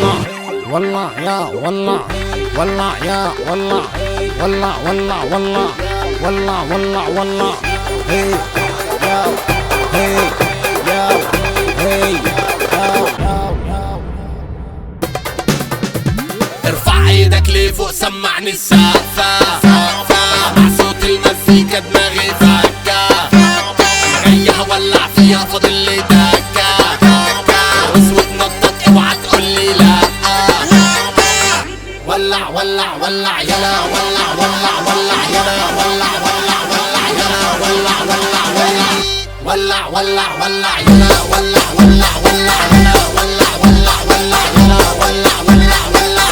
والله والله يا والله والله يا والله والله والله والله والله والله والله هي يا هي يا هي ارفع ايدك لفوق سمعني السقفة مع صوت المزيكا دماغي فكة جاي هولع فيها فاضل لي دكة اسود نطط اوعى تقولي لا ولع ولع ولع يلا ولع ولع ولع يلا ولع ولع ولع يلا ولع ولع ولع ولع ولع ولع يلا ولع ولع ولع يلا ولع ولع ولع يلا ولع ولع ولع.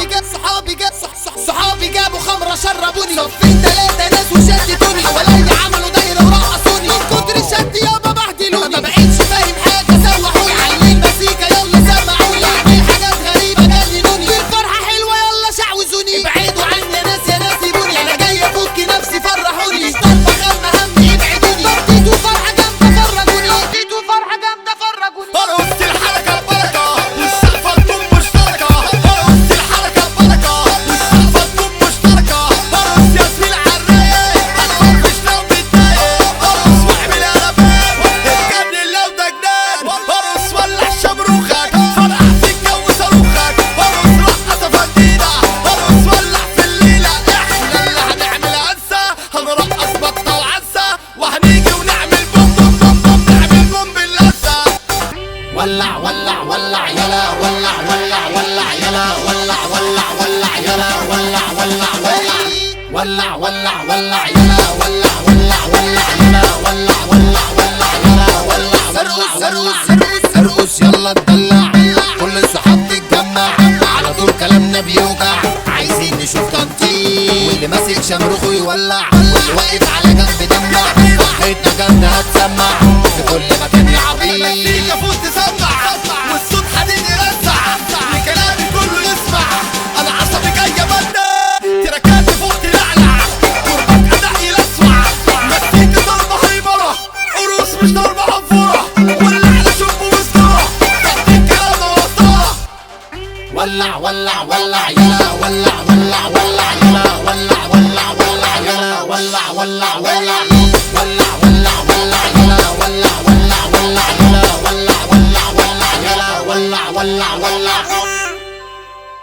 صحابي جابوا خمرة شربوني صفين 3 ناس وشدتوني حواليا عملوا دايرة ورقصوني من كتر الشد يابا بهدلوني ما بقيتش فاهم حاجة سوحوني علي المزيكا يلا سمعوني اعمل حاجات غريبة جننوني الفرحة حلوة يلا شعوذوني ابعدوا عني يا ناس سيبوني انا جاي افك نفسي فرحوني مش طالبة غم همي ابعدوني ضربتوا فرحة جامدة فرجوني ضربتوا فرحة جامدة فرجوني برقص الحركة بركة والسقفة تكون مشتركة برقص الحركة بركة والسقفة تكون مشتركة برقص يا زميل عالرايق هتفرفش لو متضايق برقص واعمل قلبان اتجنن لو ده جنان برقص ولع شمروخك فرقع في الجو صاروخك برقص رقص فندينا برقص ولع في الليلة احنا اللي هنعمل عنسة هنرقص بطة وعنسة وهنيجي ونعمل بوم بوم بوم بوم نعمل بوم باللذة ولع ولع ولع يلا ولع ولع ولع يلا ولع ولع ولع يلا ولع ولع ولع ولع ولع ولع يلا ولع ولع ولع يلا ولع ولع ولع يلا ولع ارقص يلا اتدلع كل الصحاب تتجمع على طول كلامنا بيوجع عايزين نشوف تنطيط واللي ماسك شمروخه يولع واللي واقف على جنب دمع فرحتنا جامدة هتسمع في كل مكان يا عبيط فوق تسمع والصوت حديد يرزع وكلامي كله يسمع انا عصبي جاي ابدع تركاتي فوق تلعلع قربك اداء يلسوع مزيكا ضربة هيبرة قروس مش ضربة عنفرة ولع لشوف ومسطرة تحت الكلام وسطرة ولع ولع ولع يلا ولع ولع ولع يلا ولع ولع ولع يلا ولع ولع ولع